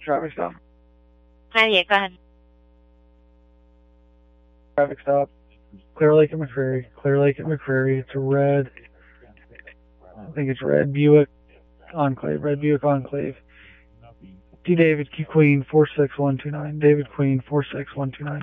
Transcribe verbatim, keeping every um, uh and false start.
Traffic stop. ninety-eight, go ahead. Traffic stop. Clear Lake at McCreary. Clear Lake at McCreary. It's a red. I think it's red Buick Enclave. Red Buick Enclave. D. David Q Queen four six one two nine. David Queen four six one two nine.